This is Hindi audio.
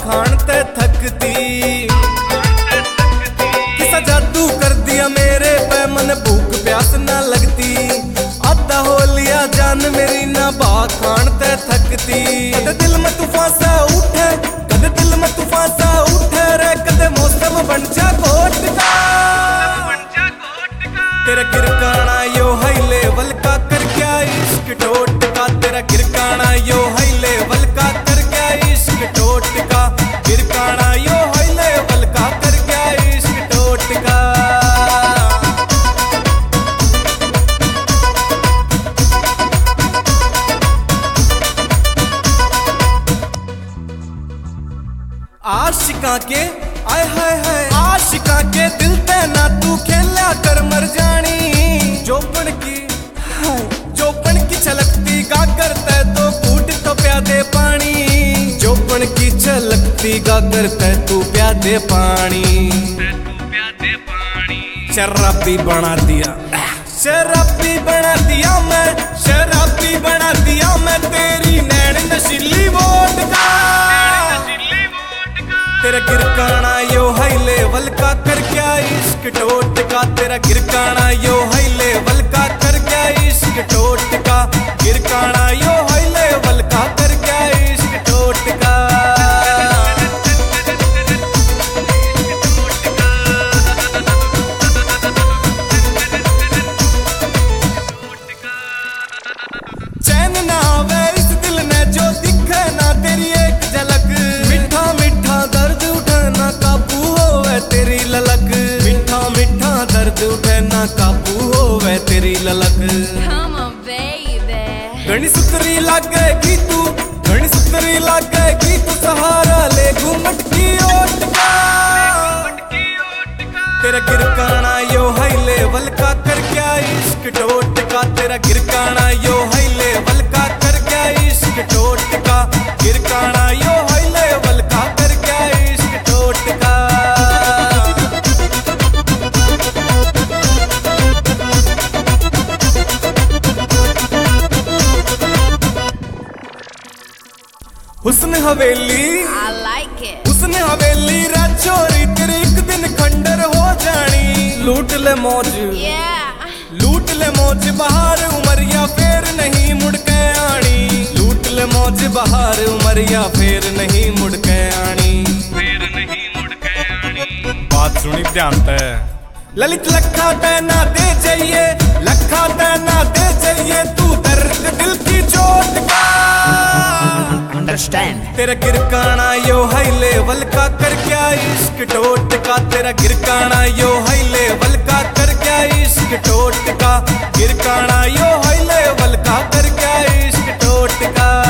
खान ते थकती। किसा जादू कर दिया मेरे पे, मन भूख प्यास ना लगती। आधा हो लिया जान मेरी ना बा खान ते थकती। कदे दिल में तूफान सा उठे, कदे दिल में तूफान सा उठे रे, कदे मौसम बन जा कोट का। तेरा गिरकाना यो हाई लेवल का कर क्या इश्क टोट का। तेरा गिरकाना यो हाई लेवल का कर क्या इश्क टोट का। गिरकाना यो हाई लेवल का कर क्या इश्क टोट का। आशिका के आय हाय हाय, आशिका के दिल ते ना तू खेला कर मर जानी। जोपन की छलकती गागर ते तो कूट तो प्यादे पानी। जोपन की छलकती गागर ते तू प्यादे पानी। शराबी बना दिया, शराबी बना दिया मैं, शराबी बना दिया मैं तेरी नैन नशीली वोट का। तेरा गिरकाना यो हाई लेवल का कर क्या इश्क टोट का। तेरा गिरकाना यो हाई लेवल का कर क्या इश्क टोट का। गिरकाना यो हाई लेवल का कर क्या इश्क टोट का। चैन ना आवे इस दिल ने जो दिखे ना तेरी एक झलक। मीठा मीठा दर्द उठे ना काबू होवे तेरी ललक। मीठा मीठा दर्द उठे ना काबू होवे तेरी ललक। घनी सुतरी लागेगी तू, घनी सुतरी लागेगी तू, सहारा ले घूमट की ओट का। तेरा गिरकाना यो हाई लेवल का कर क्या इश्क टोट का। तेरा गिरकाना यो हाई लेवल का कर क्या इश्क टोट का। गिरकाना यो हाई लेवल का कर क्या इश्क टोट का। हुस्न हवेली I like it. हुस्न हवेली राजौरी तेरे एक दिन खंडर हो जानी। लूट ले मौज, Yeah. लूट ले मौज बहार उमरिया फेर नहीं मुड़ के आनी। लूट ले मौज बहार उमरिया फेर नहीं मुड़ के आनी। बात सुनी ध्यान ते, ललित लखा तैना दे जाइए, लखा तैना दे जाइए, तू दर्द दिल की चोट का। Understand. तेरा गिरकाना यो हाई लेवल का कर क्या इश्क टोट का। तेरा गिरकाना यो हाई लेवल का कर क्या इश्क टोट का। गिरकाना यो हाई लेवल का कर क्या इश्क टोट का।